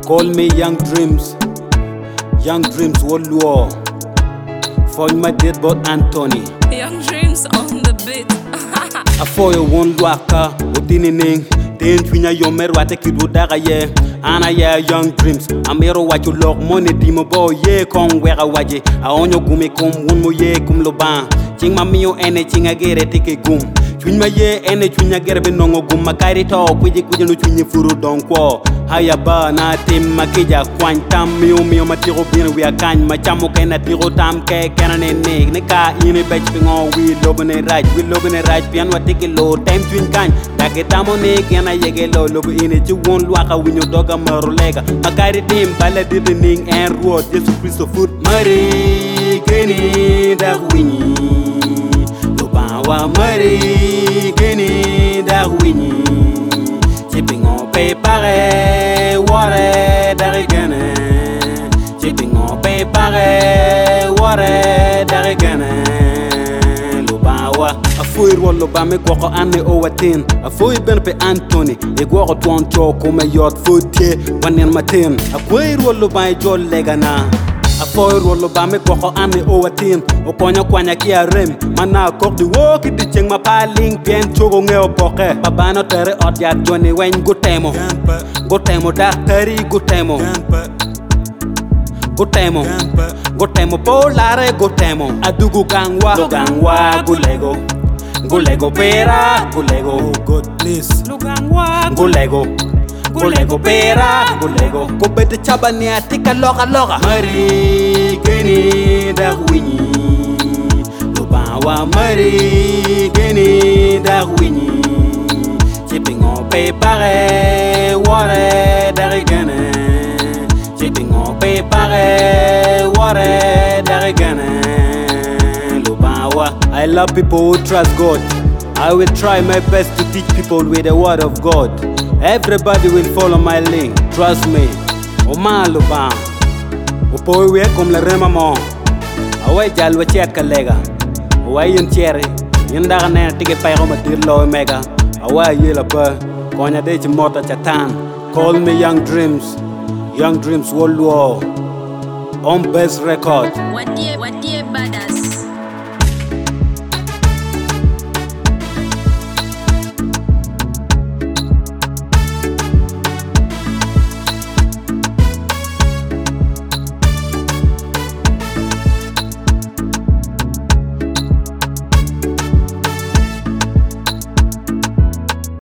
Call me Young Dreams World War. Find my dead bot Anthony. Young Dreams on the beat. I for you one waka, Odini Ning. Then Twinya Yomer Watek Wodaga ye. Anna yeah, Young Dreams. I'm here what you lock money, Dimo boy, ye, kong where I waje. I own your gumi kum, one mo ye, kum loban. Ching my mio anything I get a take a gum. Twin my ye, any twin I get a benongo gum, my carry talk, with you couldn't twin you furu don't quo. Haya ba na tim makija kwantam mio matiro bin we kan machamo kena tiro tam ke kenane ne ka ini bech pingo we lobene right pian watike lo time twin kan taketamo ne kena yege lo lobo ini ci won luaka winyo doga marolega makari tim bala dining and road Jesus Christ foot mari keni da winyi lobawa mari keni da winyi chipping on paper water darigane chipping on paper water darigane lubawa afuir wallo ba me goko ane o watin afuir ben pe Anthony e goko ton choko me yot futie wanen matin afuir wallo ba jol legana afoir wallo ba me goko ane o watin o konya kwanya kia rem mana kok di woki di cheng ma paling bien chogo ngeo poke babano tere od ya joni wen gutemo daktari gutemo polare gutemo adugu gangwa gulego pera gulego god please gulego pera gulego ko bete chabani atika loka mari geni da winyi lobawa mari geni da winyi chipping on paper water darigane chipping on paper water darigane lobawa. I love people who trust God. I will try my best to teach people with the word of God. Everybody will follow my link, trust me. Oma loba opo we kom le rema mo away jal we chet kalega away yen chere yen daga ne tige pay ko ma dir lo mega away yela ba konya de ci mota chatan. Call me Young Dreams World War on Best Record. What dear badass.